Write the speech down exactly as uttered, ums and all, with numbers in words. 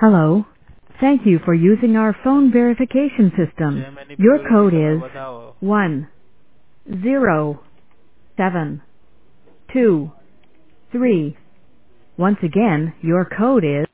Hello. Thank you for using our phone verification system. मुझे Your manipulate नहीं code करना is बताओ. one zero seven two three. Once again, your code is